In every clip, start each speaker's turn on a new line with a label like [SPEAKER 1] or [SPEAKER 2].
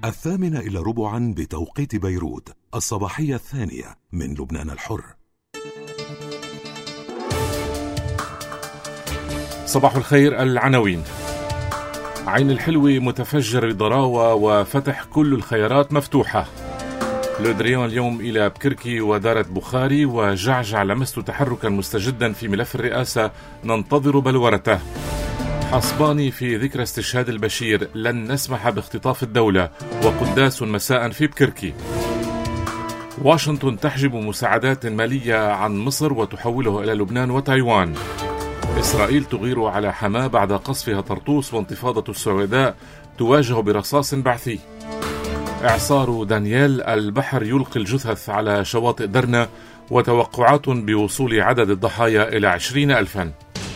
[SPEAKER 1] 8:45 بتوقيت بيروت، الصباحية الثانية من لبنان الحر.
[SPEAKER 2] صباح الخير. العناوين: عين الحلوة متفجر بضراوة وفتح كل الخيارات مفتوحة. لودريان اليوم إلى بكركي ودارة بخاري، وجعجع لمست تحركا مستجدا في ملف الرئاسة ننتظر بلورته. حصباني في ذكرى استشهاد البشير، لن نسمح باختطاف الدولة، وقداس مساء في بكركي. واشنطن تحجب مساعدات مالية عن مصر وتحوله إلى لبنان وتايوان. إسرائيل تغير على حماة بعد قصفها طرطوس، وانتفاضة السوداء تواجه برصاص بعثي. إعصار دانييل، البحر يلقي الجثث على شواطئ درنا، وتوقعات بوصول عدد الضحايا إلى 20,000.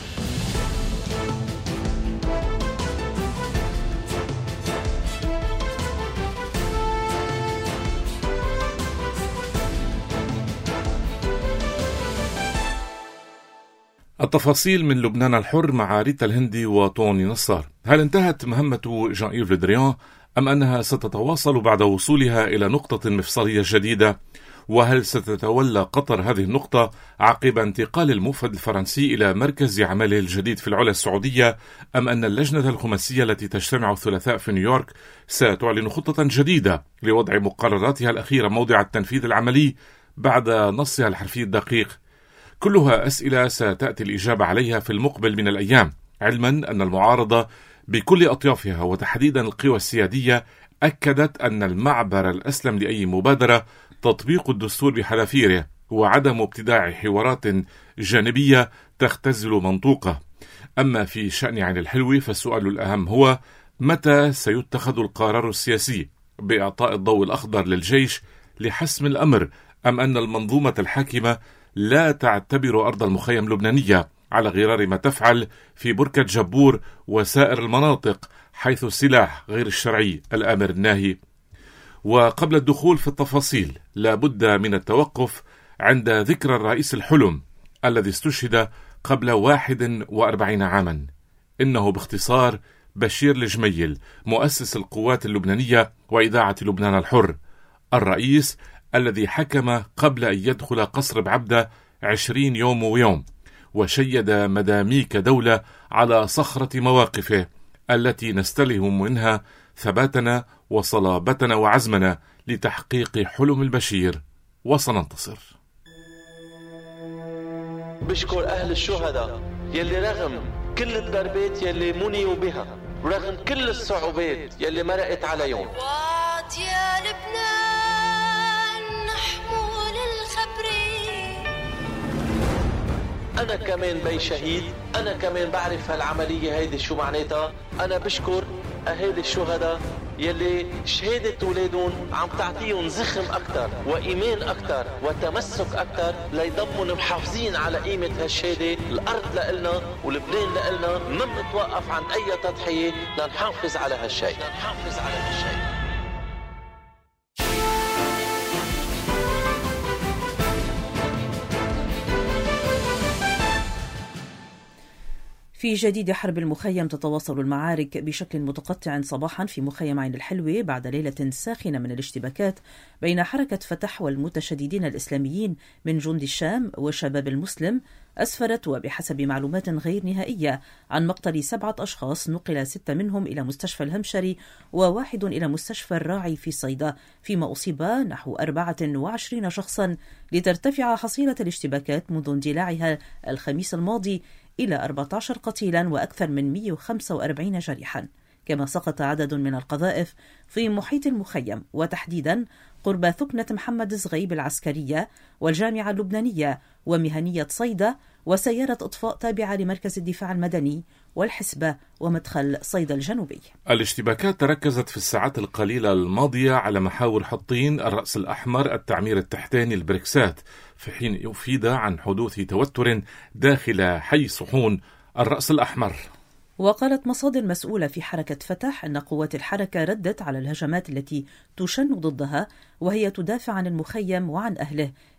[SPEAKER 2] التفاصيل من لبنان الحر مع ريتا الهندي وطوني نصار. هل انتهت مهمة جان إيف لودريان أم أنها ستتواصل بعد وصولها إلى نقطة مفصلية جديدة؟ وهل ستتولى قطر هذه النقطة عقب انتقال الموفد الفرنسي إلى مركز عمله الجديد في العلا السعودية، أم أن اللجنة الخماسية التي تجتمع الثلاثاء في نيويورك ستعلن خطة جديدة لوضع مقرراتها الأخيرة موضع التنفيذ العملي بعد نصها الحرفي الدقيق؟ كلها أسئلة ستأتي الإجابة عليها في المقبل من الأيام، علما أن المعارضة بكل أطيافها وتحديدا القوى السيادية أكدت أن المعبر الأسلم لأي مبادرة تطبيق الدستور بحذافيره، وعدم ابتداع حوارات جانبية تختزل منطوقة. أما في شأن عين الحلوة فالسؤال الأهم هو: متى سيتخذ القرار السياسي بإعطاء الضوء الأخضر للجيش لحسم الأمر، أم أن المنظومة الحاكمة لا تعتبر أرض المخيم اللبنانية، على غرار ما تفعل في بركة جبور وسائر المناطق حيث السلاح غير الشرعي الآمر الناهي؟ وقبل الدخول في التفاصيل لابد من التوقف عند ذكرى الرئيس الحلم الذي استشهد قبل 41 عاما. إنه باختصار بشير الجميل، مؤسس القوات اللبنانية وإذاعة لبنان الحر، الرئيس الذي حكم قبل أن يدخل قصر بعبدة 20 يوم ويوم، وشيد مداميك دولة على صخرة مواقفه التي نستلهم منها ثباتنا وصلابتنا وعزمنا لتحقيق حلم البشير، وسننتصر.
[SPEAKER 3] بشكر أهل الشهداء يلي رغم كل الضربات يلي منيوا بها، ورغم كل الصعوبات يلي مرقت عليهم،
[SPEAKER 4] يا لبنان نحمل الخبرين.
[SPEAKER 3] أنا كمان بي شهيد، أنا كمان بعرف هالعملية هيدي شو معناتها. أنا بشكر أهالي الشهداء يلي شهادة أولادهم عم تعطيهم زخم أكتر وإيمان أكتر وتمسك أكتر ليضمون محافظين على قيمة هالشهادة. الأرض لإلنا ولبنان لإلنا، ما بنتوقف عن أي تضحية لنحافظ على هالشيء.
[SPEAKER 5] في جديد حرب المخيم، تتواصل المعارك بشكل متقطع صباحا في مخيم عين الحلوة بعد ليلة ساخنة من الاشتباكات بين حركة فتح والمتشددين الإسلاميين من جند الشام والشباب المسلم، أسفرت وبحسب معلومات غير نهائية عن مقتل 7 أشخاص، نقل 6 منهم إلى مستشفى الهمشري و1 إلى مستشفى الراعي في صيدا، فيما أصيب نحو 24 شخصا، لترتفع حصيلة الاشتباكات منذ اندلاعها الخميس الماضي إلى 14 قتيلا وأكثر من 145 جريحا. كما سقط عدد من القذائف في محيط المخيم، وتحديدا قرب ثكنة محمد زغيب العسكرية والجامعة اللبنانية ومهنية صيدا وسيارة إطفاء تابعة لمركز الدفاع المدني والحسبة ومدخل صيدا الجنوبي.
[SPEAKER 2] الاشتباكات تركزت في الساعات القليلة الماضية على محاور حطين، الرأس الأحمر، التعمير التحتاني، البركسات، في حين يفيد عن حدوث توتر داخل حي صحون الرأس الأحمر.
[SPEAKER 5] وقالت مصادر مسؤولة في حركة فتح أن قوات الحركة ردت على الهجمات التي تشن ضدها، وهي تدافع عن المخيم وعن أهله،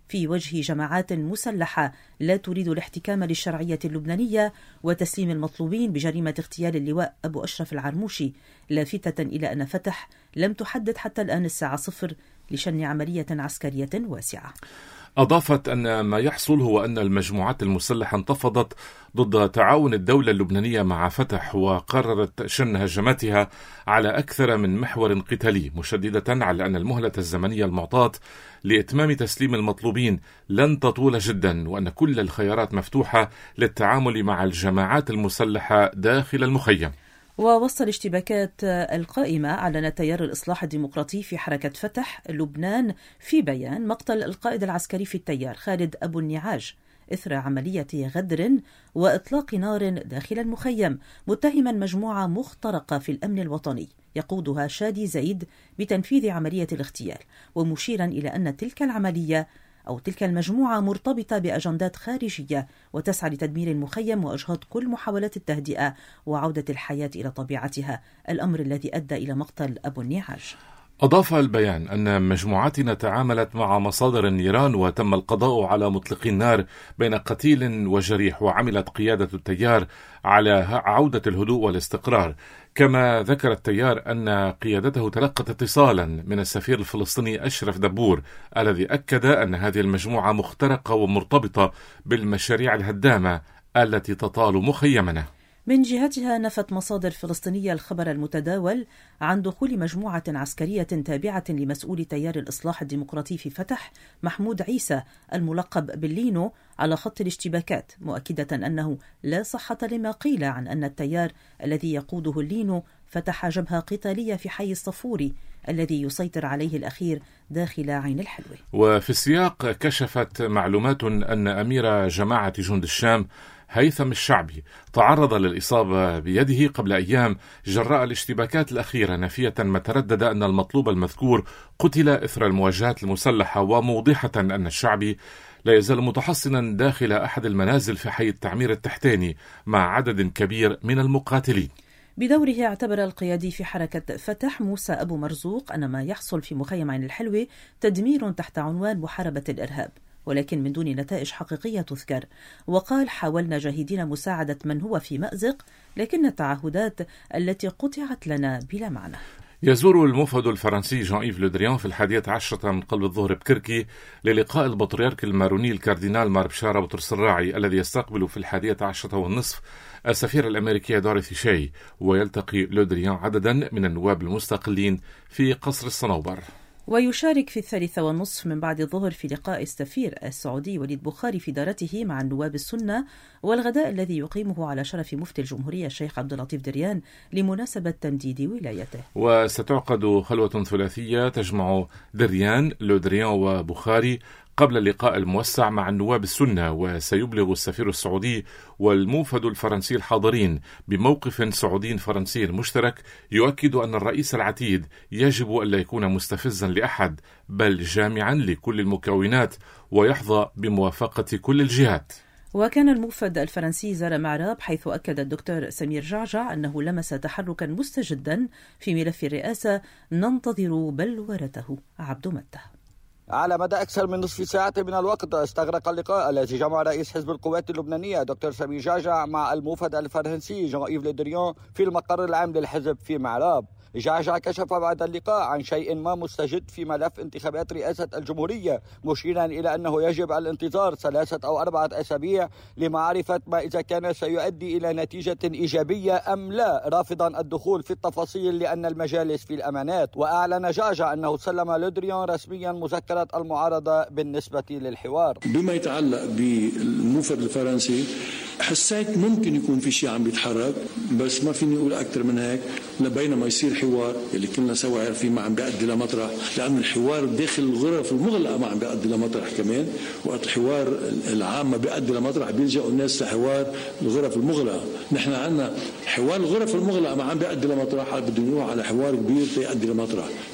[SPEAKER 5] في وجه جماعات مسلحة لا تريد الاحتكام للشرعية اللبنانية وتسليم المطلوبين بجريمة اغتيال اللواء أبو أشرف العرموشي، لافتة إلى أن فتح لم تحدد حتى الآن الساعة 0 لشن عملية عسكرية واسعة.
[SPEAKER 2] أضافت أن ما يحصل هو أن المجموعات المسلحة انتفضت ضد تعاون الدولة اللبنانية مع فتح، وقررت شن هجماتها على أكثر من محور قتالي، مشددة على أن المهلة الزمنية المعطاة لإتمام تسليم المطلوبين لن تطول جدا، وأن كل الخيارات مفتوحة للتعامل مع الجماعات المسلحة داخل المخيم.
[SPEAKER 5] ووسط الاشتباكات القائمة أعلن تيار الإصلاح الديمقراطي في حركة فتح لبنان في بيان مقتل القائد العسكري في التيار خالد أبو النعاج إثر عملية غدر وإطلاق نار داخل المخيم، متهما مجموعة مخترقة في الأمن الوطني يقودها شادي زيد بتنفيذ عملية الاغتيال، ومشيرا إلى أن تلك المجموعة مرتبطة بأجندات خارجية وتسعى لتدمير المخيم وإجهاض كل محاولات التهدئة وعودة الحياة إلى طبيعتها، الأمر الذي أدى إلى مقتل أبو النعاج.
[SPEAKER 2] أضاف البيان أن مجموعتنا تعاملت مع مصادر النيران وتم القضاء على مطلقي النار بين قتيل وجريح، وعملت قيادة التيار على عودة الهدوء والاستقرار. كما ذكر التيار أن قيادته تلقت اتصالا من السفير الفلسطيني أشرف دبور الذي أكد أن هذه المجموعة مخترقة ومرتبطة بالمشاريع الهدامة التي تطال مخيمنا.
[SPEAKER 5] من جهتها نفت مصادر فلسطينية الخبر المتداول عن دخول مجموعة عسكرية تابعة لمسؤول تيار الإصلاح الديمقراطي في فتح محمود عيسى الملقب باللينو على خط الاشتباكات، مؤكدة أنه لا صحة لما قيل عن أن التيار الذي يقوده اللينو فتح جبهة قتالية في حي الصفوري الذي يسيطر عليه الأخير داخل عين الحلوة.
[SPEAKER 2] وفي السياق كشفت معلومات أن أمير جماعة جند الشام هيثم الشعبي تعرض للإصابة بيده قبل أيام جراء الاشتباكات الأخيرة، نافية ما تردد أن المطلوب المذكور قتل إثر المواجهات المسلحة، وموضحة أن الشعبي لا يزال متحصنا داخل أحد المنازل في حي التعمير التحتاني مع عدد كبير من المقاتلين.
[SPEAKER 5] بدوره اعتبر القيادي في حركة فتح موسى أبو مرزوق أن ما يحصل في مخيم عين الحلوة تدمير تحت عنوان محاربة الإرهاب، ولكن من دون نتائج حقيقية تذكر. وقال: حاولنا جاهدين مساعدة من هو في مأزق، لكن التعهدات التي قطعت لنا بلا معنى.
[SPEAKER 2] يزور الموفد الفرنسي جان إيف لودريان في 11 من قلب الظهر بكركي للقاء البطريرك الماروني الكاردينال مار بشارة بطرس الراعي الذي يستقبل في 11:30 السفير الأمريكي دوريثي شاي، ويلتقي لودريان عددا من النواب المستقلين في قصر الصنوبر.
[SPEAKER 5] ويشارك في 3:30 من بعد الظهر في لقاء السفير السعودي وليد بخاري في دارته مع النواب السنة، والغداء الذي يقيمه على شرف مفتي الجمهورية الشيخ عبد اللطيف دريان لمناسبة تمديد ولايته.
[SPEAKER 2] وستعقد خلوة ثلاثية تجمع دريان لودريان وبخاري قبل اللقاء الموسع مع النواب السنة، وسيبلغ السفير السعودي والموفد الفرنسي الحاضرين بموقف سعودي فرنسي مشترك يؤكد أن الرئيس العتيد يجب أن لا يكون مستفزا لأحد، بل جامعا لكل المكونات ويحظى بموافقة كل الجهات.
[SPEAKER 5] وكان الموفد الفرنسي زار معراب، حيث أكد الدكتور سمير جعجع أنه لمس تحركا مستجدا في ملف الرئاسة ننتظر بلورته. عبد مته.
[SPEAKER 6] على مدى أكثر من نصف ساعة من الوقت استغرق اللقاء الذي جمع رئيس حزب القوات اللبنانية دكتور سمير جعجع مع الموفد الفرنسي جان إيف لودريان في المقر العام للحزب في معراب. جعجع كشف بعد اللقاء عن شيء ما مستجد في ملف انتخابات رئاسة الجمهورية، مشيرا إلى أنه يجب الانتظار 3 أو 4 أسابيع لمعرفة ما إذا كان سيؤدي إلى نتيجة إيجابية أم لا، رافضا الدخول في التفاصيل لأن المجالس في الأمانات. وأعلن جعجع أنه سلم لودريان رسميا مذكرة المعارضة بالنسبة للحوار.
[SPEAKER 7] بما يتعلق بالموفد الفرنسي، حسيت ممكن يكون في شيء عم بيتحرك، بس ما فيني أقول أكثر من هيك. بينما يصير حوار اللي كلنا سوا عارفين ما عم بيؤدي لمطرح، لأن الحوار داخل الغرف المغلقة ما عم بيؤدي لمطرح كمان. وقت الحوار العام ما بيؤدي لمطرح بيلجأوا الناس لحوار الغرف المغلقة. نحن عندنا حوار الغرف المغلقة ما عم بيؤدي لمطرح، بدنا نروح على حوار كبير تيؤدي لمطرح.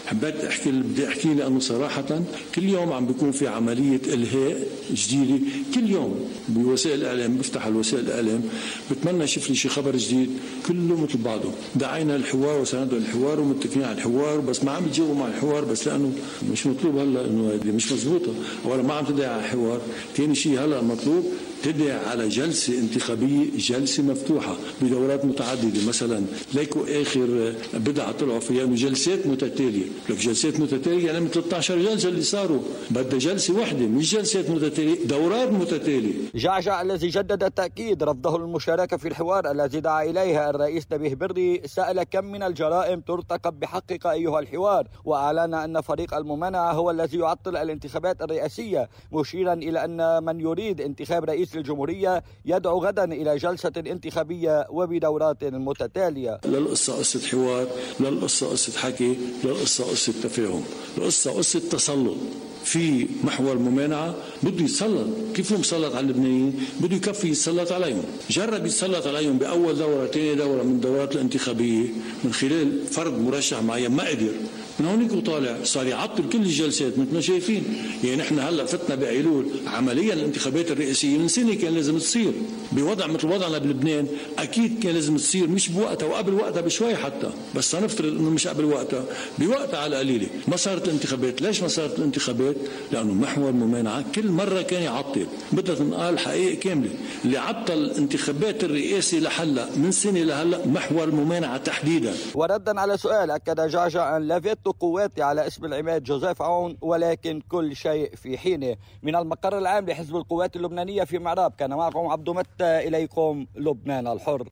[SPEAKER 7] بدي أحكي لأنه صراحة كل يوم عم بيكون في عملية إلهاء جديدة، كل يوم بوسائل الإعلام، بفتح الوسائل الإعلام بتمنى أشوف لي شي خبر جديد كله مثل بعضه. دعينا الحوار وسندوا الحوار ومتفقين على الحوار، بس ما عم بيتجاوبوا مع الحوار، بس لأنه مش مطلوب هلا إنه هذه مش مزبوطة، أولا ما عم تدعي على الحوار، ثاني شيء هلا مطلوب تدعي على جلسة انتخابية، جلسة مفتوحة بدورات متعددة. مثلا ليكو آخر بدعة طلعوا فيها إنه جلسات متتالية، لك جلسات متتالية يعني من 13 جلسة اللي صاروا، بدها جلسة واحدة مش جلسات متتالية، دورات متتالية.
[SPEAKER 6] جعجع الذي جدد التأكيد رفضه المشاركة في الحوار الذي دعا إليها الرئيس نبيه بري سأل كم من الجرائم ترتكب بحقك أيها الحوار، وأعلن أن فريق الممانعة هو الذي يعطل الانتخابات الرئاسية، مشيرا إلى أن من يريد انتخاب رئيس الجمهورية يدعو غدا إلى جلسة انتخابية وبدورات متتالية.
[SPEAKER 7] لا القصة قصة حوار، لا القصة قصة حكي، لا القصة قصة تفاهم، القصة قصة تسلط. في محور ممانعة بده يتسلط، كيف هو مسلط على اللبنانيين؟ بده يكفي يتسلط عليهم. جرب يتسلط عليهم بأول دورة، ثاني دورة من الدورات الانتخابية من خلال فرض مرشح معين، ما قدر. من هونيك وطالع صار يعطل كل الجلسات مثل ما شايفين. يعني نحن هلا فتنا بايلول عمليا الانتخابات الرئاسيه من سنه كان لازم تصير بوضع مثل وضعنا بلبنان، اكيد كان لازم تصير مش بوقتها وقبل وقتها بشوي حتى، بس نفترض انه مش قبل وقتها، بوقتها على القليله. ما صارت الانتخابات، ليش ما صارت الانتخابات؟ لانه محور ممانعه كل مره كان يعطل. بدها تنقال حقيقه كامله، اللي عطل الانتخابات الرئاسيه لحلا من سنه لهلا محور ممانعه تحديدا.
[SPEAKER 6] وردا على سؤال اكد جعجع ان لافيت قواتي على اسم العماد جوزيف عون، ولكن كل شيء في حينه. من المقر العام لحزب القوات اللبنانية في معراب كان معكم عبدو متى، إليكم لبنان الحر.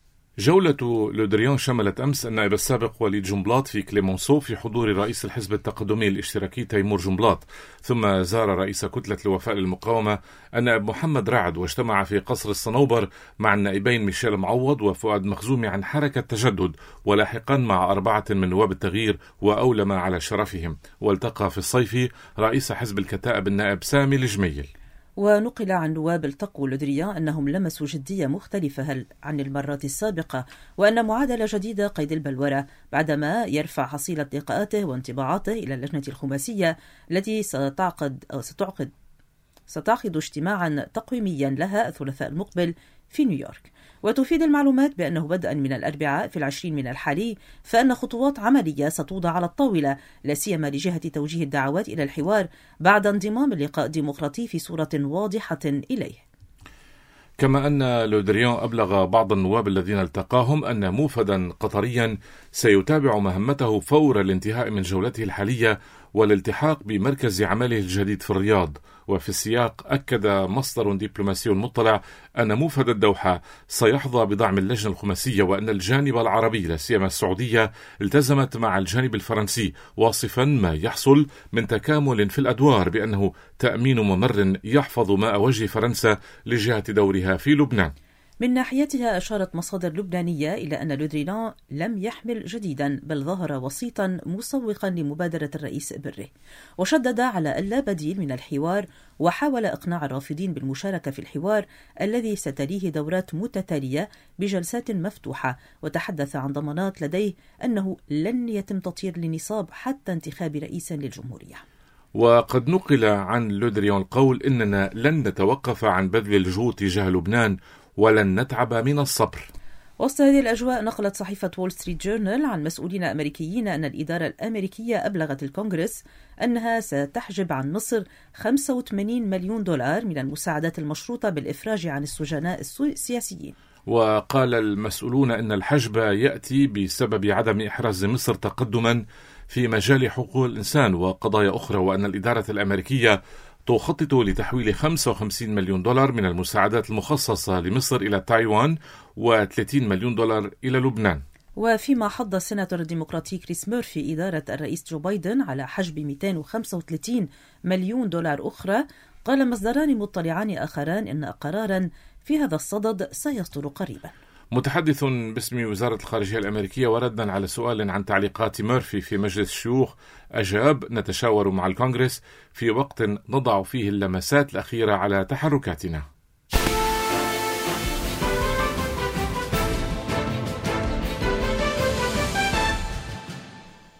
[SPEAKER 2] جولة لودريان شملت أمس النائب السابق وليد جنبلاط في كليمونسو في حضور رئيس الحزب التقدمي الاشتراكي تيمور جنبلاط، ثم زار رئيس كتلة الوفاء للمقاومة النائب محمد رعد، واجتمع في قصر الصنوبر مع النائبين ميشيل معوض وفؤاد مخزومي عن حركة تجدد، ولاحقا مع 4 من نواب التغيير وأولم على شرفهم. والتقى في الصيف رئيس حزب الكتائب النائب سامي الجميل.
[SPEAKER 5] ونقل عن نواب التقوى لودريان أنهم لمسوا جدية مختلفة عن المرات السابقة، وأن معادلة جديدة قيد البلورة بعدما يرفع حصيلة لقاءاته وانطباعاته إلى اللجنة الخماسية التي ستعقد اجتماعا تقويميا لها الثلاثاء المقبل في نيويورك. وتفيد المعلومات بأنه بدءا من الأربعاء في 20 من الحالي فإن خطوات عملية ستوضع على الطاولة، لا سيما لجهة توجيه الدعوات إلى الحوار بعد انضمام اللقاء الديمقراطي في صورة واضحة إليه.
[SPEAKER 2] كما أن لودريان أبلغ بعض النواب الذين التقاهم أن موفدا قطريا سيتابع مهمته فور الانتهاء من جولته الحالية والالتحاق بمركز عمله الجديد في الرياض. وفي السياق أكد مصدر دبلوماسي مطلع أن موفد الدوحة سيحظى بدعم اللجنة الخماسية، وأن الجانب العربي لا سيما السعودية التزمت مع الجانب الفرنسي، واصفا ما يحصل من تكامل في الأدوار بأنه تأمين ممر يحفظ ماء وجه فرنسا لجهة دورها في لبنان.
[SPEAKER 5] من ناحيتها أشارت مصادر لبنانية إلى أن لودريان لم يحمل جديدا، بل ظهر وسيطا مسوقا لمبادرة الرئيس بري، وشدد على ألا بديل من الحوار، وحاول إقناع الرافضين بالمشاركة في الحوار الذي ستليه دورات متتالية بجلسات مفتوحة، وتحدث عن ضمانات لديه أنه لن يتم تطيير النصاب حتى انتخاب رئيس للجمهورية.
[SPEAKER 2] وقد نقل عن لودريان القول إننا لن نتوقف عن بذل الجهود تجاه لبنان ولن نتعب من الصبر.
[SPEAKER 5] وسط هذه الأجواء نقلت صحيفة وول ستريت جورنال عن مسؤولين أمريكيين أن الإدارة الأمريكية أبلغت الكونغرس أنها ستحجب عن مصر $85 مليون من المساعدات المشروطة بالإفراج عن السجناء السياسيين.
[SPEAKER 2] وقال المسؤولون أن الحجب يأتي بسبب عدم إحراز مصر تقدما في مجال حقوق الإنسان وقضايا أخرى، وأن الإدارة الأمريكية تخطط لتحويل $55 مليون من المساعدات المخصصة لمصر إلى تايوان و$30 مليون إلى لبنان.
[SPEAKER 5] وفيما حض السيناتور الديمقراطي كريس ميرفي إدارة الرئيس جو بايدن على حجب $235 مليون أخرى، قال مصدران مطلعان آخران إن قرارا في هذا الصدد سيصدر قريبا.
[SPEAKER 2] متحدث باسم وزارة الخارجية الأمريكية وردا على سؤال عن تعليقات ميرفي في مجلس الشيوخ أجاب: نتشاور مع الكونغرس في وقت نضع فيه اللمسات الأخيرة على تحركاتنا.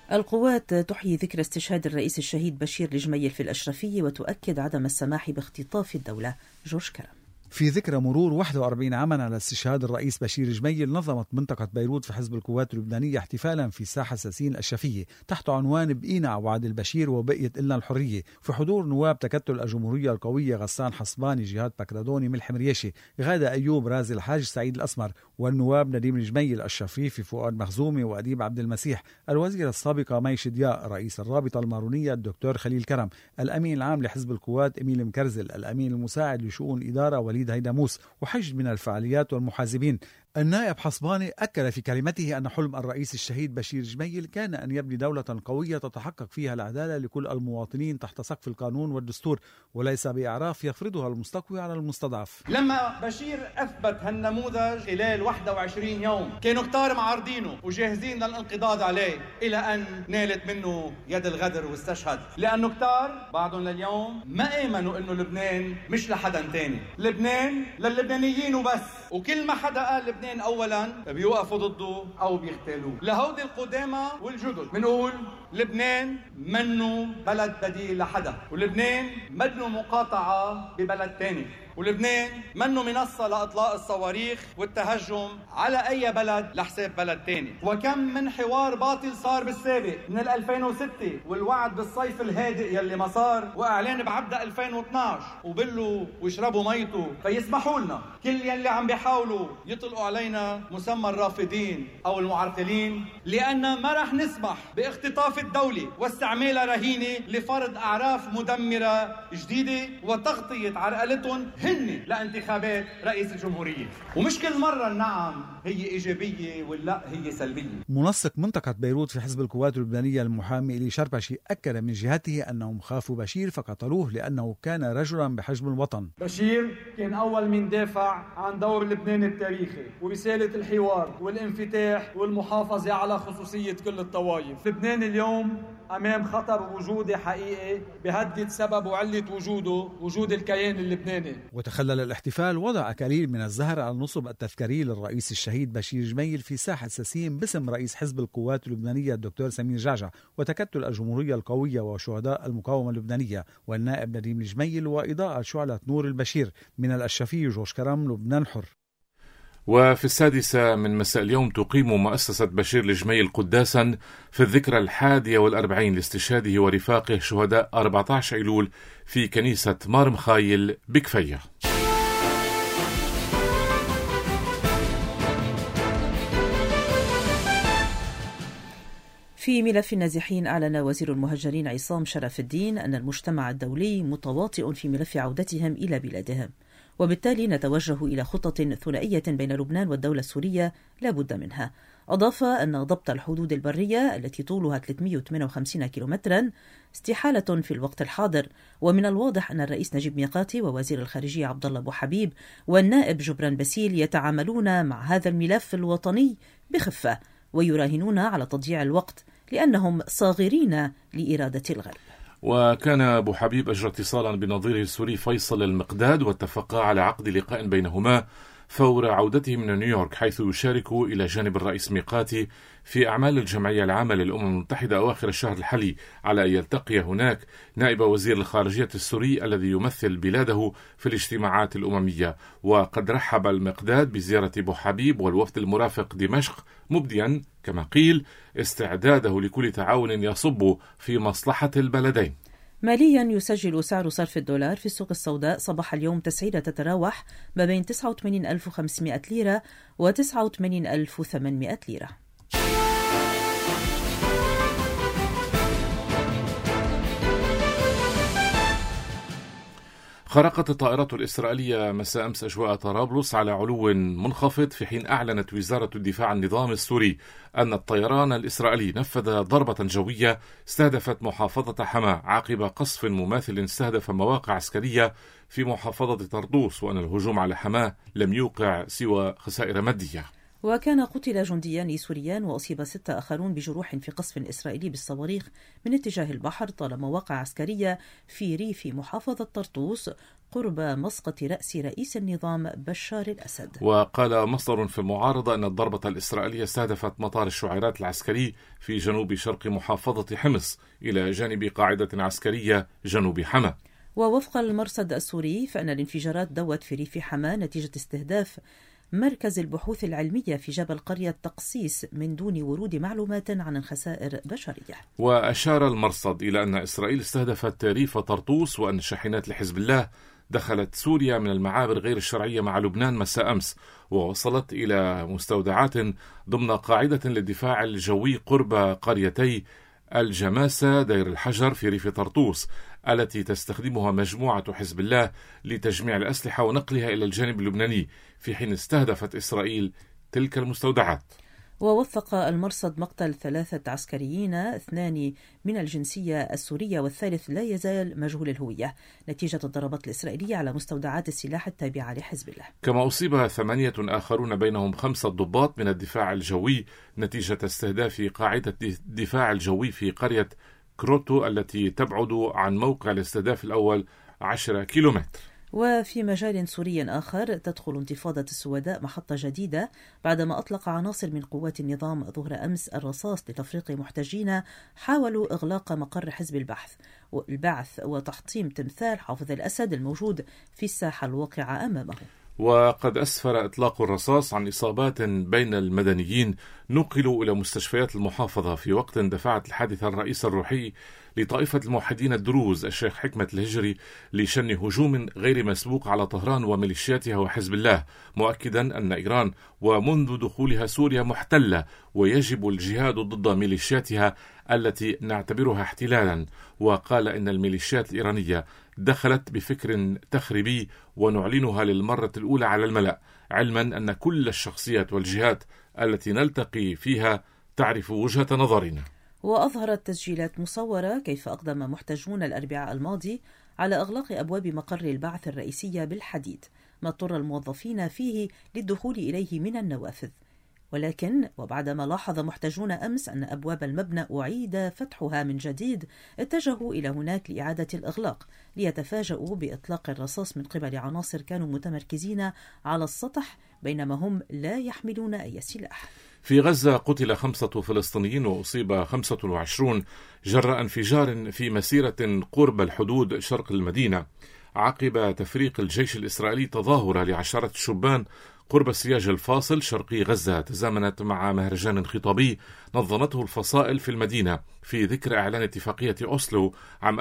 [SPEAKER 5] القوات تحيي ذكرى استشهاد الرئيس الشهيد بشير الجميل في الأشرفية وتؤكد عدم السماح باختطاف الدولة. جورج كرم.
[SPEAKER 8] في ذكرى مرور 41 عاما على استشهاد الرئيس بشير جميل، نظمت منطقة بيروت في حزب القوات اللبنانية احتفالا في ساحة ساسين الشفية تحت عنوان بقينا عواد البشير وبقيت إلنا الحرية، في حضور نواب تكتل الجمهورية القوية غسان حصباني، جهاد بكردوني، ملحم رياشي، غادة أيوب، رازي الحاج، سعيد الأسمر، والنواب نديم الجميل، الشفيفي، فؤاد مخزومي، وأديب عبد المسيح، الوزيرة السابقة ميش دياء، رئيس الرابطة المارونية الدكتور خليل كرم، الأمين العام لحزب القوات إميل مكرزل، الأمين المساعد لشؤون إدارة وليد هيداموس، وحشد من الفعاليات والمحاسبين. النائب حصباني أكد في كلمته أن حلم الرئيس الشهيد بشير جميل كان أن يبني دولة قوية تتحقق فيها العدالة لكل المواطنين تحت سقف القانون والدستور، وليس بإعراف يفرضها المستقوي على المستضعف.
[SPEAKER 9] لما بشير أثبت هالنموذج خلال 21 يوم كانوا كتار معارضينه وجاهزين للانقضاض عليه، إلى أن نالت منه يد الغدر واستشهد، لأنه كتار بعضهم لليوم ما آمنوا أنه لبنان مش لحدا تاني، لبنان للبنانيين وبس، وكل ما حدا قال لبنان أولا بيوقفوا ضده أو بيغتالوه. لهودي القدامى والجدد منقول لبنان منه بلد بديل لحدا، ولبنان منه مقاطعة ببلد تاني، ولبنان منه منصة لإطلاق الصواريخ والتهجم على أي بلد لحساب بلد تاني. وكم من حوار باطل صار بالسابق من 2006 والوعد بالصيف الهادئ يلي ما صار، وإعلان بعبدة 2012 وبلوا ويشربوا ميته. فيسمحوا لنا كل يلي عم بيحاولوا يطلقوا علينا مسمى الرافضين أو المعرقلين، لأن ما رح نسمح باختطاف الدولة واستعمالها رهينة لفرض أعراف مدمرة جديدة وتغطية عرقلتهم هن لانتخابات رئيس الجمهورية. ومش كل مرة النعم هي إيجابية واللا هي سلبية.
[SPEAKER 8] منسق منطقة بيروت في حزب القوات اللبنانية المحامي إلي شربشي أكد من جهته أنهم خافوا بشير فقتلوه لأنه كان رجلا بحجم الوطن.
[SPEAKER 9] بشير كان أول من دافع عن دور لبنان التاريخي ورسالة الحوار والانفتاح والمحافظة على خصوصية كل الطوائف. لبنان اليوم أمام خطر وجودي حقيقي بهدد سبب وعلة وجوده وجود الكيان اللبناني.
[SPEAKER 8] وتخلل الاحتفال وضع أكاليل من الزهر على النصب التذكاري للرئيس الشهيد بشير جميل في ساحة ساسين باسم رئيس حزب القوات اللبنانية الدكتور سمير جعجع وتكتل الجمهورية القوية وشهداء المقاومة اللبنانية والنائب نديم الجميل، وإضاءة شعلة نور البشير. من الأشرفية جورج كرم، لبنان الحر.
[SPEAKER 2] وفي 6 من مساء اليوم تقيم مؤسسة بشير الجميل قداسا في الذكرى 41 لاستشهاده ورفاقه شهداء 14 أيلول في كنيسة مار مخايل بكفية.
[SPEAKER 5] في ملف النازحين، أعلن وزير المهاجرين عصام شرف الدين أن المجتمع الدولي متواطئ في ملف عودتهم إلى بلادهم، وبالتالي نتوجه إلى خطة ثنائية بين لبنان والدولة السورية لا بد منها. أضاف أن ضبط الحدود البرية التي طولها 358 كيلومترا استحالة في الوقت الحاضر، ومن الواضح أن الرئيس نجيب ميقاتي ووزير الخارجية عبد الله أبو حبيب والنائب جبران باسيل يتعاملون مع هذا الملف الوطني بخفة ويراهنون على تضييع الوقت لأنهم صاغرين لإرادة الغرب.
[SPEAKER 2] وكان أبو حبيب أجرى اتصالا بنظيره السوري فيصل المقداد واتفقا على عقد لقاء بينهما فور عودته من نيويورك، حيث يشارك إلى جانب الرئيس ميقاتي في أعمال الجمعية العامة للأمم المتحدة أواخر الشهر الحالي، على أن يلتقي هناك نائب وزير الخارجية السوري الذي يمثل بلاده في الاجتماعات الأممية. وقد رحب المقداد بزيارة أبو حبيب والوفد المرافق دمشق، مبديا كما قيل استعداده لكل تعاون يصب في مصلحة البلدين.
[SPEAKER 5] ماليا، يسجل سعر صرف الدولار في السوق السوداء صباح اليوم تسعيرة تتراوح ما بين 89,500 ليرة و 89,800 ليرة.
[SPEAKER 2] خرقت الطائرات الإسرائيلية مساء أمس أجواء طرابلس على علو منخفض، في حين أعلنت وزارة الدفاع النظام السوري أن الطيران الإسرائيلي نفذ ضربة جوية استهدفت محافظة حماة عقب قصف مماثل استهدف مواقع عسكرية في محافظة طرطوس، وأن الهجوم على حماة لم يوقع سوى خسائر مادية.
[SPEAKER 5] وكان قتل جنديان سوريان وأصيب 6 آخرون بجروح في قصف إسرائيلي بالصواريخ من اتجاه البحر طال مواقع عسكرية في ريف محافظة طرطوس قرب مسقط رأس رئيس النظام بشار الأسد.
[SPEAKER 2] وقال مصدر في المعارضة أن الضربة الإسرائيلية استهدفت مطار الشعيرات العسكري في جنوب شرق محافظة حمص إلى جانب قاعدة عسكرية جنوب حما.
[SPEAKER 5] ووفق المرصد السوري فإن الانفجارات دوت في ريف حما نتيجة استهداف مركز البحوث العلمية في جبل قرية تقسيس من دون ورود معلومات عن خسائر بشرية.
[SPEAKER 2] وأشار المرصد إلى أن إسرائيل استهدفت ريف طرطوس وأن شاحنات لحزب الله دخلت سوريا من المعابر غير الشرعية مع لبنان مساء أمس، ووصلت إلى مستودعات ضمن قاعدة للدفاع الجوي قرب قريتي الجماسة دير الحجر في ريف طرطوس التي تستخدمها مجموعة حزب الله لتجميع الأسلحة ونقلها إلى الجانب اللبناني، في حين استهدفت إسرائيل تلك المستودعات.
[SPEAKER 5] ووثق المرصد مقتل 3 عسكريين، 2 من الجنسية السورية والثالث لا يزال مجهول الهوية نتيجة الضربات الإسرائيلية على مستودعات السلاح التابعة لحزب الله.
[SPEAKER 2] كما أصيب 8 آخرون بينهم 5 ضباط من الدفاع الجوي نتيجة استهداف قاعدة الدفاع الجوي في قرية كروتو التي تبعد عن موقع الاستهداف الأول 10 كيلومتر.
[SPEAKER 5] وفي مجال سوري آخر تدخل انتفاضة السوداء محطة جديدة بعدما أطلق عناصر من قوات النظام ظهر أمس الرصاص لتفريق محتجين حاولوا إغلاق مقر حزب البعث وتحطيم تمثال حافظ الأسد الموجود في الساحة الواقعة أمامه.
[SPEAKER 2] وقد أسفر إطلاق الرصاص عن إصابات بين المدنيين نقلوا إلى مستشفيات المحافظة، في وقت دفعت الحادثة الرئيس الروحي لطائفة الموحدين الدروز الشيخ حكمة الهجري لشن هجوم غير مسبوق على طهران وميليشياتها وحزب الله، مؤكدا أن إيران ومنذ دخولها سوريا محتلة ويجب الجهاد ضد ميليشياتها التي نعتبرها احتلالا. وقال إن الميليشيات الإيرانية دخلت بفكر تخريبي ونعلنها للمرة الأولى على الملأ، علما أن كل الشخصيات والجهات التي نلتقي فيها تعرف وجهة نظرنا.
[SPEAKER 5] وأظهرت تسجيلات مصورة كيف أقدم محتجون الأربعاء الماضي على إغلاق أبواب مقر البعث الرئيسية بالحديد، ما اضطر الموظفين فيه للدخول إليه من النوافذ. ولكن وبعدما لاحظ محتجون أمس أن أبواب المبنى أعيد فتحها من جديد، اتجهوا إلى هناك لإعادة الإغلاق ليتفاجؤوا بإطلاق الرصاص من قبل عناصر كانوا متمركزين على السطح بينما هم لا يحملون أي سلاح.
[SPEAKER 2] في غزة قتل 5 فلسطينيين وأصيب 25 جراء انفجار في مسيرة قرب الحدود شرق المدينة، عقب تفريق الجيش الإسرائيلي تظاهرة لعشرات الشبان قرب السياج الفاصل شرقي غزة، تزامنت مع مهرجان خطابي نظمته الفصائل في المدينة في ذكر إعلان اتفاقية أوسلو عام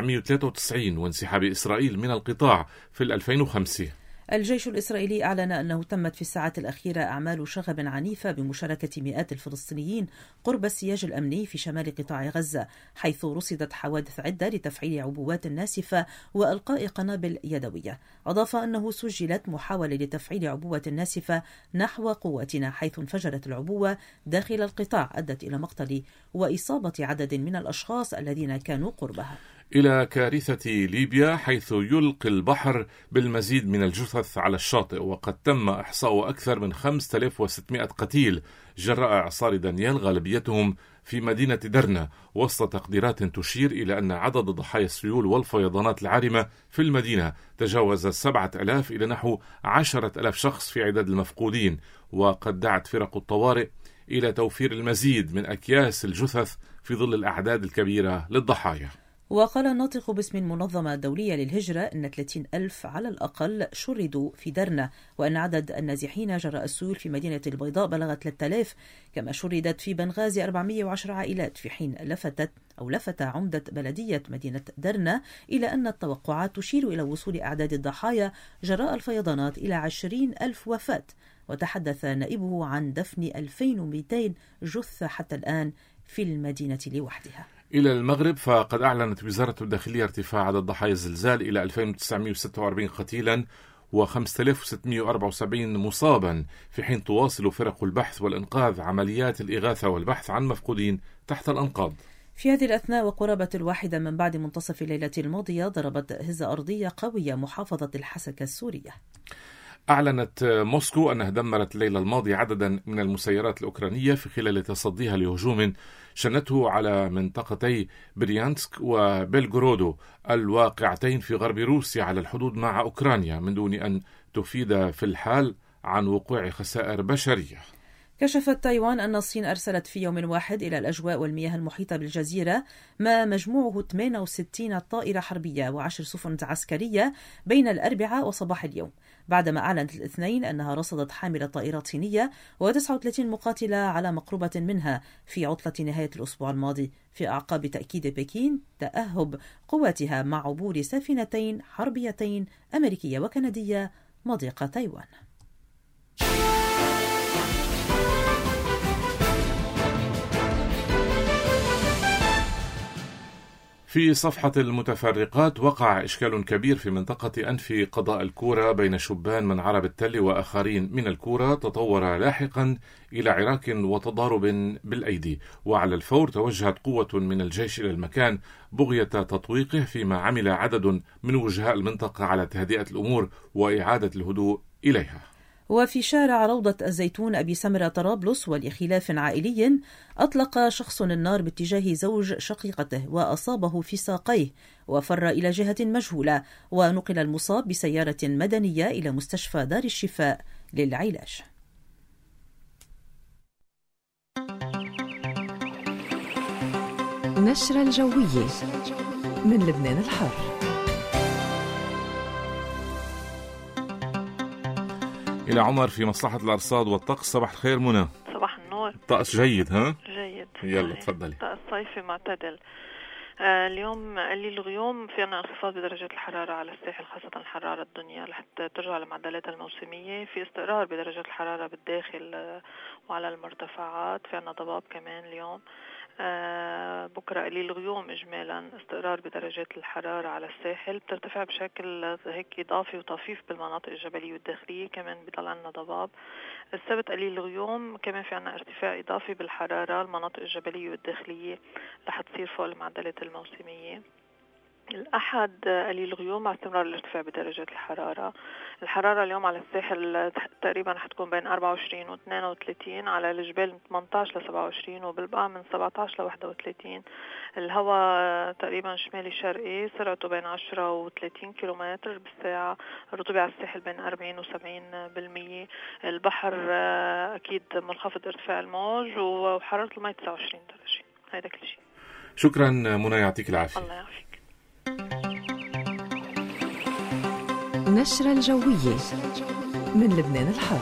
[SPEAKER 2] 1993 وانسحاب إسرائيل من القطاع في 2005.
[SPEAKER 5] الجيش الإسرائيلي أعلن أنه تمت في الساعات الأخيرة أعمال شغب عنيفة بمشاركة مئات الفلسطينيين قرب السياج الأمني في شمال قطاع غزة، حيث رصدت حوادث عدة لتفعيل عبوات ناسفة وإلقاء قنابل يدوية. أضاف أنه سجلت محاولة لتفعيل عبوة ناسفة نحو قواتنا، حيث انفجرت العبوة داخل القطاع أدت إلى مقتل وإصابة عدد من الأشخاص الذين كانوا قربها.
[SPEAKER 2] إلى كارثة ليبيا، حيث يلقي البحر بالمزيد من الجثث على الشاطئ، وقد تم إحصاء أكثر من 5600 قتيل جراء إعصار دانيال، غالبيتهم في مدينة درنا، وسط تقديرات تشير إلى أن عدد ضحايا السيول والفيضانات العارمة في المدينة تجاوز 7000 إلى نحو 10,000 شخص في عداد المفقودين. وقد دعت فرق الطوارئ إلى توفير المزيد من أكياس الجثث في ظل الأعداد الكبيرة للضحايا.
[SPEAKER 5] وقال الناطق باسم المنظمة الدولية للهجرة أن 30,000 على الأقل شردوا في درنا، وأن عدد النازحين جراء السيول في مدينة البيضاء بلغ 3000، كما شردت في بنغازي 410 عائلات، في حين لفت عمدة بلدية مدينة درنا إلى أن التوقعات تشير إلى وصول أعداد الضحايا جراء الفيضانات إلى 20,000 وفاة. وتحدث نائبه عن دفن 2200 جثة حتى الآن في المدينة لوحدها.
[SPEAKER 2] إلى المغرب، فقد أعلنت وزارة الداخلية ارتفاع عدد ضحايا الزلزال إلى 2946 قتيلا و5674 مصابا، في حين تواصل فرق البحث والإنقاذ عمليات الإغاثة والبحث عن مفقودين تحت الأنقاض.
[SPEAKER 5] في هذه الأثناء وقرابة 1 من بعد منتصف الليلة الماضية ضربت هزة أرضية قوية محافظة الحسكة السورية.
[SPEAKER 2] أعلنت موسكو أنها دمرت الليلة الماضي عددا من المسيرات الأوكرانية في خلال تصديها لهجوم شنته على منطقتي بريانسك وبلغورودو الواقعتين في غرب روسيا على الحدود مع أوكرانيا، من دون أن تفيد في الحال عن وقوع خسائر بشرية.
[SPEAKER 5] كشفت تايوان أن الصين أرسلت في يوم واحد إلى الأجواء والمياه المحيطة بالجزيرة ما مجموعه 68 طائرة حربية و10 سفن عسكرية بين الأربعاء وصباح اليوم، بعدما أعلنت الاثنين أنها رصدت حاملة طائرات صينية و39 مقاتلة على مقربة منها في عطلة نهاية الأسبوع الماضي، في أعقاب تأكيد بكين تأهب قواتها مع عبور سفينتين حربيتين أمريكية وكندية مضيق تايوان.
[SPEAKER 2] في صفحة المتفرقات، وقع إشكال كبير في منطقة أنف قضاء الكورة بين شبان من عرب التل وآخرين من الكورة، تطور لاحقا إلى عراك وتضارب بالأيدي، وعلى الفور توجهت قوة من الجيش إلى المكان بغية تطويقه، فيما عمل عدد من وجهاء المنطقة على تهدئة الأمور وإعادة الهدوء إليها.
[SPEAKER 5] وفي شارع روضة الزيتون أبي سمرة طرابلس ولخلاف عائلي، أطلق شخص النار باتجاه زوج شقيقته وأصابه في ساقيه وفر إلى جهة مجهولة، ونقل المصاب بسيارة مدنية إلى مستشفى دار الشفاء للعلاج.
[SPEAKER 10] نشرة الجوية من لبنان الحر.
[SPEAKER 2] إلى عمر في مصلحة الأرصاد والطقس. صباح الخير منى.
[SPEAKER 11] صباح النور.
[SPEAKER 2] طقس جيد ها؟
[SPEAKER 11] جيد.
[SPEAKER 2] يلا تفضلي.
[SPEAKER 11] طقس صيفي معتدل. اليوم قليل الغيوم، في عنا انخفاض بدرجات الحرارة على الساحل، خاصة الحرارة الدنيا لحتى ترجع لمعدلاتها الموسمية. في استقرار بدرجات الحرارة بالداخل وعلى المرتفعات، في عنا ضباب كمان اليوم. بكرة قليل غيوم، إجمالا استقرار بدرجات الحرارة على الساحل، بترتفع بشكل هيك إضافي وطفيف بالمناطق الجبلية والداخلية، كمان بيضل عنا ضباب. السبت قليل غيوم، كمان في عنا ارتفاع إضافي بالحرارة، المناطق الجبلية والداخلية رح تصير فوق المعدلات الموسمية. الأحد قليل غيوم مع استمرار الارتفاع بدرجات الحرارة. الحرارة اليوم على الساحل تقريبا رح تكون بين 24 و 32، على الجبال من 18 ل 27، وبالبقاع من 17 ل 31. الهواء تقريبا شمالي شرقي، سرعته بين 10 و 30 كيلومتر بالساعة. الرطوبة على الساحل بين 40 و 70%. البحر أكيد منخفض ارتفاع الموج، وحرارة الماء 29 درجة. هذا كل شيء.
[SPEAKER 2] شكرا منى، يعطيك العافية.
[SPEAKER 11] الله يعافيك.
[SPEAKER 10] نشرة الجوية من لبنان الحر.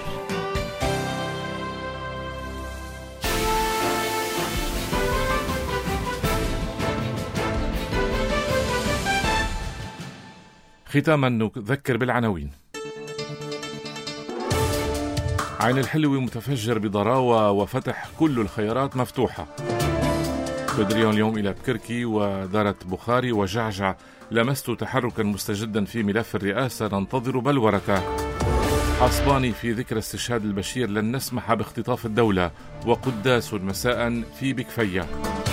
[SPEAKER 2] ختاما نذكر بالعناوين. عين الحلوة متفجر بضراوة وفتح كل الخيارات مفتوحة. بدريون اليوم إلى بكركي ودارة بخاري وجعجع، لمست تحركا مستجدا في ملف الرئاسة، ننتظر بلورته. حصباني في ذكرى استشهاد البشير، لن نسمح باختطاف الدولة. وقداس مساء في بكفية.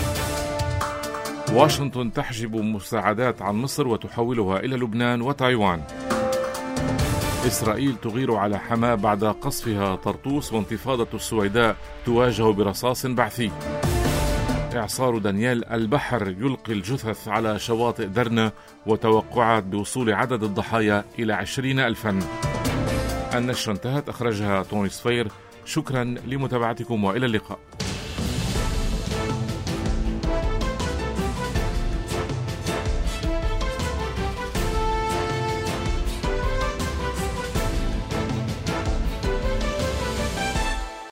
[SPEAKER 2] واشنطن تحجب مساعدات عن مصر وتحولها إلى لبنان وتايوان. إسرائيل تغير على حماة بعد قصفها طرطوس، وانتفاضة السويداء تواجه برصاص بعثي. إعصار دانيال، البحر يلقي الجثث على شواطئ درنا، وتوقعات بوصول عدد الضحايا إلى 20,000. النشرة انتهت، أخرجها توني صفير. شكرا لمتابعتكم وإلى اللقاء.